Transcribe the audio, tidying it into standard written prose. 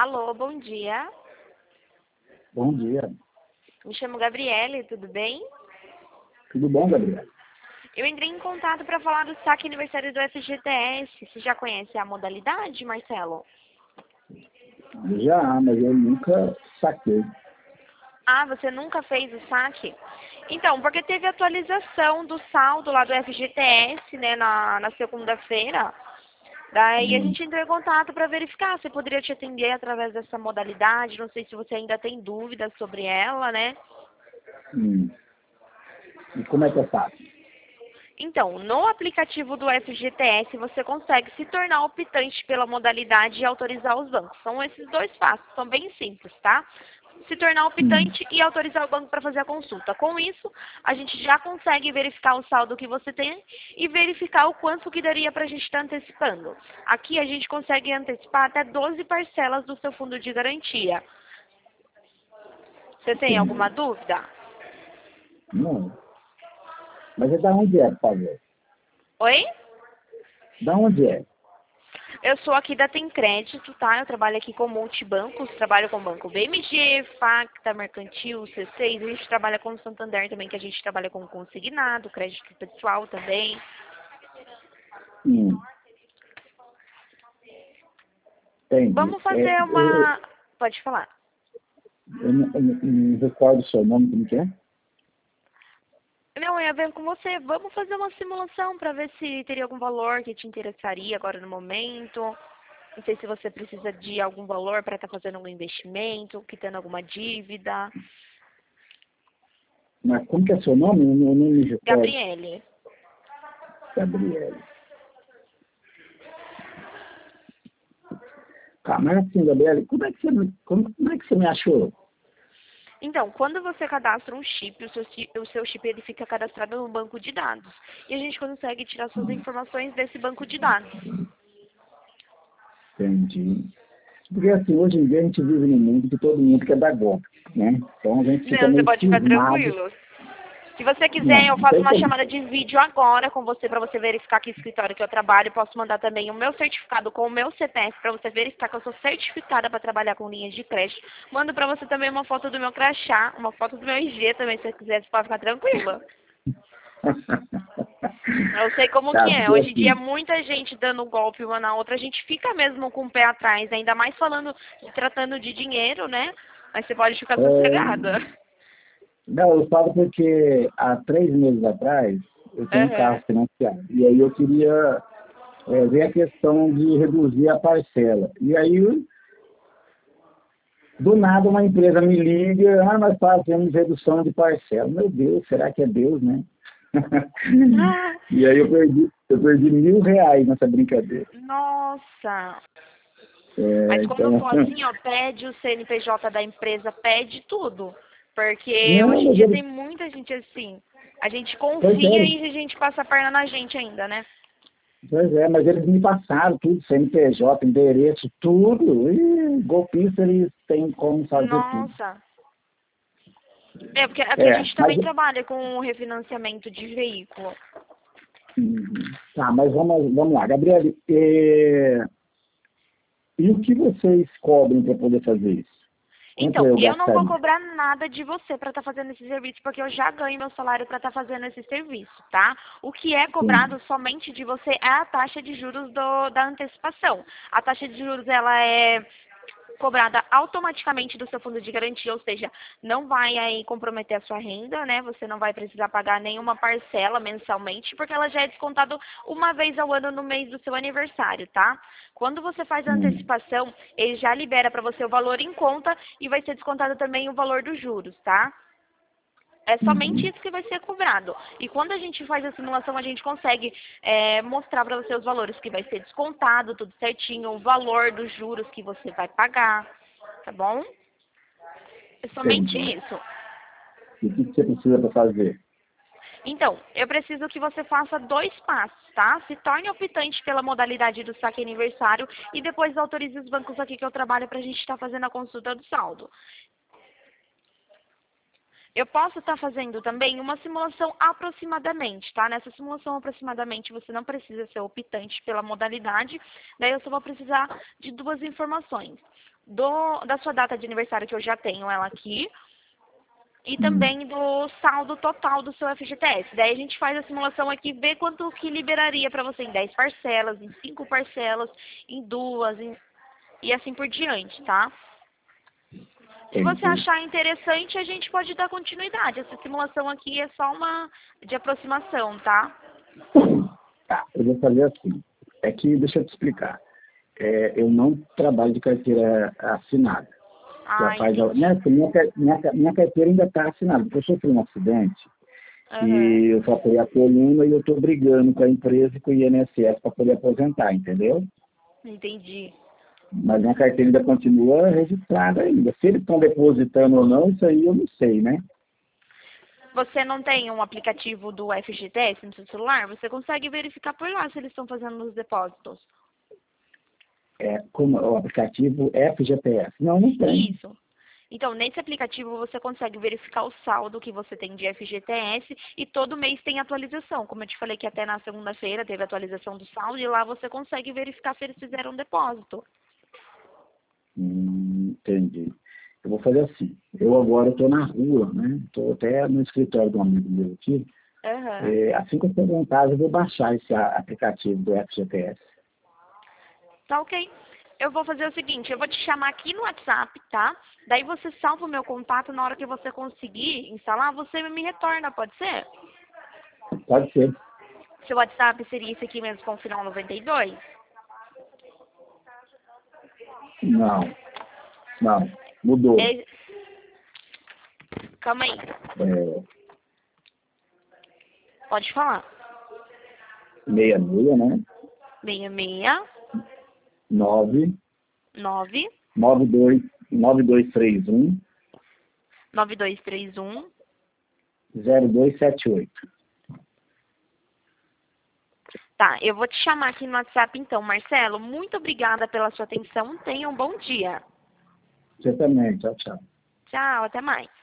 Alô, bom dia. Bom dia. Me chamo Gabriele, tudo bem? Tudo bom, Gabriel? Eu entrei em contato para falar do saque aniversário do FGTS. Você já conhece a modalidade, Marcelo? Já, mas eu nunca saquei. Ah, você nunca fez o saque? Então, porque teve atualização do saldo lá do FGTS, né, na segunda-feira. Daí a Hum, gente entrou em contato para verificar se poderia te atender através dessa modalidade. Não sei se você ainda tem dúvidas sobre ela, né? hum. E como é que eu faço? Então, no aplicativo do FGTS, você consegue se tornar optante pela modalidade e autorizar os bancos. São esses dois passos, são bem simples, tá? Se tornar Hum, optante e autorizar o banco para fazer a consulta. Com isso, a gente já consegue verificar o saldo que você tem e verificar o quanto que daria para a gente estar antecipando. Aqui a gente consegue antecipar até 12 parcelas do seu fundo de garantia. Você tem alguma entendi. dúvida? Não. Mas é da onde é, por favor? Oi? Da onde é? Eu sou aqui da Tem Crédito, tá? Eu trabalho aqui com multibancos, trabalho com banco BMG, Facta, Mercantil, C6, a gente trabalha com o Santander também, que a gente trabalha com consignado, crédito pessoal também. Hum, entendi. Vamos fazer uma... Pode falar. Eu não recordo o seu nome, como que é? Não, é a ver com você. Vamos fazer uma simulação para ver se teria algum valor que te interessaria agora no momento. Não sei se você precisa de algum valor para estar fazendo algum investimento, quitando alguma dívida. Mas como que é seu nome? Eu não me recordo. Gabriele. Gabriel. Tá, mas assim, Gabriel, como é que você me achou? Então, quando você cadastra um chip, o seu chip ele fica cadastrado no banco de dados. E a gente consegue tirar suas informações desse banco de dados. Entendi. Porque assim, hoje em dia a gente vive num mundo que todo mundo quer dar golpe, né? Então a gente fica Não, você meio pode ficar cismado. tranquilo. Se você quiser, Não, eu não faço tem uma como. chamada de vídeo agora com você para você verificar que escritório que eu trabalho. Posso mandar também o meu certificado com o meu CPF para você verificar que eu sou certificada para trabalhar com linhas de crédito. Mando para você também uma foto do meu crachá, uma foto do meu IG também, se você quiser, você pode ficar tranquila. Eu sei como que Cara, é. porque Hoje em dia, assim, muita gente dando golpe uma na outra. A gente fica mesmo com o pé atrás, ainda mais falando, se tratando de dinheiro, né? Mas você pode ficar é, sossegada. não, eu falo porque há 3 meses atrás eu tenho um carro Aham. financiado. E aí eu queria ver a questão de reduzir a parcela. E aí, do nada, uma empresa me liga, nós fazemos redução de parcela. Meu Deus, será que é Deus, né? Ah, E aí eu perdi R$ 1.000 nessa brincadeira. nossa. Mas quando Então, for assim, ó, pede o CNPJ da empresa, pede tudo. Porque não, hoje em mas dia eles, tem muita gente assim. A gente pois confia é, e a gente passa a perna na gente ainda, né? mas eles me passaram tudo, CNPJ, endereço, tudo. E golpista eles têm como fazer tudo. Nossa. É, porque aqui a gente Mas, também trabalha com refinanciamento de veículo. tá, mas vamos lá, Gabriele, e o que vocês cobrem para poder fazer isso? Quanto Então, eu eu não vou gastaria? cobrar nada de você para estar fazendo esse serviço, porque eu já ganho meu salário para estar fazendo esse serviço, tá? O que é Entendi. cobrado somente de você é a taxa de juros da antecipação. A taxa de juros, ela é cobrada automaticamente do seu fundo de garantia, ou seja, não vai aí comprometer a sua renda, né? Você não vai precisar pagar nenhuma parcela mensalmente, porque ela já é descontada uma vez ao ano no mês do seu aniversário, tá? Quando você faz a Hum, antecipação, ele já libera para você o valor em conta e vai ser descontado também o valor dos juros, tá? É somente uhum, isso que vai ser cobrado. E quando a gente faz a simulação, a gente consegue mostrar para você os valores que vai ser descontado, tudo certinho, o valor dos juros que você vai pagar, tá bom? É somente entendi. isso. E o que você precisa para fazer? Então, eu preciso que você faça dois passos, tá? Se torne optante pela modalidade do saque aniversário e depois autorize os bancos aqui que eu trabalho para a gente estar fazendo a consulta do saldo. Eu posso estar fazendo também uma simulação aproximadamente, tá? Nessa simulação aproximadamente você não precisa ser optante pela modalidade, daí eu só vou precisar de duas informações. da sua data de aniversário, que eu já tenho ela aqui, e também do saldo total do seu FGTS. Daí a gente faz a simulação aqui e vê quanto que liberaria para você em 10 parcelas, em 5 parcelas, em 2, e assim por diante, tá? Se você Entendi. achar interessante, a gente pode dar continuidade. Essa simulação aqui é só uma de aproximação, tá? Tá, eu vou fazer assim. É que, deixa eu te explicar. Eu não trabalho de carteira assinada. Já Ah, faz, entendi. minha carteira ainda está assinada, porque eu sofri um acidente Aham, e eu faturei a coluna e eu estou brigando com a empresa e com o INSS para poder aposentar, entendeu? entendi. Mas minha carteira ainda continua registrada ainda. Se eles estão depositando ou não, isso aí eu não sei, né? Você não tem um aplicativo do FGTS no seu celular? Você consegue verificar por lá se eles estão fazendo os depósitos. Como o aplicativo FGTS. Não, não tem. Isso. Então, nesse aplicativo você consegue verificar o saldo que você tem de FGTS e todo mês tem atualização. Como eu te falei que até na segunda-feira teve atualização do saldo e lá você consegue verificar se eles fizeram um depósito. Entendi. Eu vou fazer assim. Eu agora estou na rua, né? Estou até no escritório de um amigo meu aqui. Aham. Assim que eu chegar em casa, eu vou baixar esse aplicativo do FGTS. Tá ok. Eu vou fazer o seguinte, eu vou te chamar aqui no WhatsApp, tá? Daí você salva o meu contato, na hora que você conseguir instalar, você me retorna, pode ser? Pode ser. Seu WhatsApp seria esse aqui mesmo com o final 92? Não, não. Mudou. É... Calma aí, É, pode falar. 66, né? 66 9, 9 92, 9231, 9231. 0278. Tá, eu vou te chamar aqui no WhatsApp então, Marcelo. Muito obrigada pela sua atenção. Tenha um bom dia. Você também. Tchau, tchau. Tchau, até mais.